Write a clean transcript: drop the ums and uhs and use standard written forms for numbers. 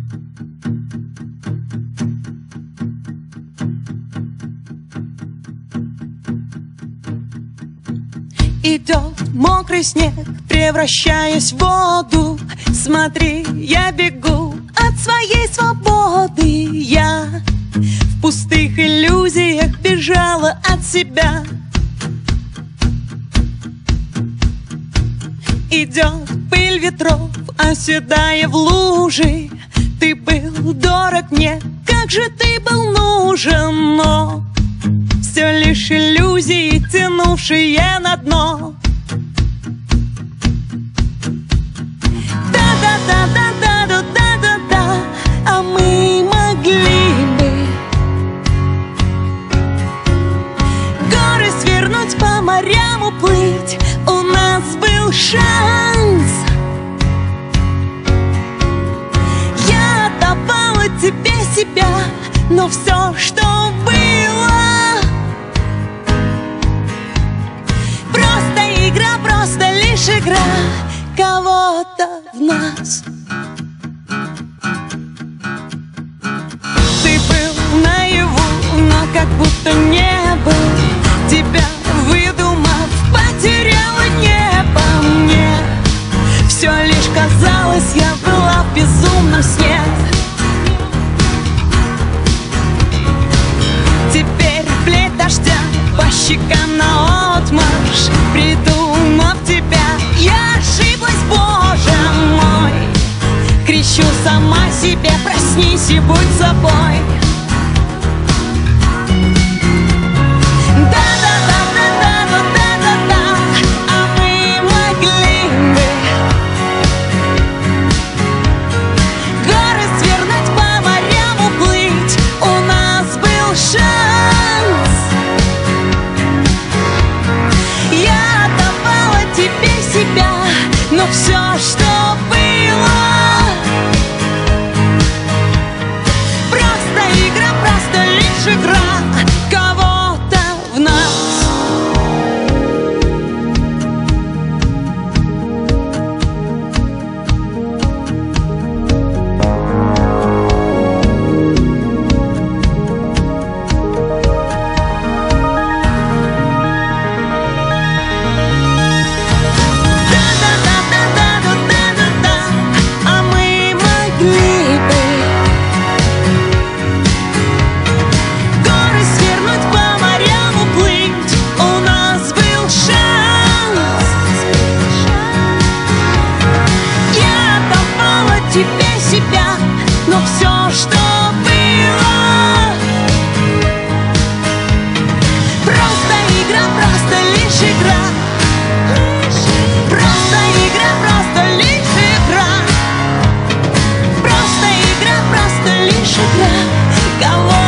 Идет мокрый снег, превращаясь в воду. Смотри, я бегу от своей свободы. Я в пустых иллюзиях бежала от себя. Идет пыль ветров, оседая в лужи. Ты был дорог мне, как же ты был нужен, но все лишь иллюзии, тянувшие на дно. Да-да-да-да-да-да-да-да, а мы могли бы горы свернуть, по морям уплыть. У нас был шанс. Я отдавала тебе себя, но все, что было, просто игра, просто лишь игра кого-то в нас. Ты был наяву, но как будто не был. Тебя выдумав, потеряла небо. Мне все лишь казалось, я была в безумном сне. Теперь плеть дождя по щекам наотмашь. Придумав тебя, я ошиблась, Боже мой. Кричу сама себе, проснись и будь собой. Да-да-да-да-да-да-да-да, а мы могли бы горы свернуть, по морям уплыть. У нас был шанс. Я отдавала тебе себя, но все, что было, просто игра, просто лишь игра кого-то в нас. Но все, что было, просто игра, просто лишь игра. Просто игра, просто лишь игра. Просто игра, просто лишь игра. Кого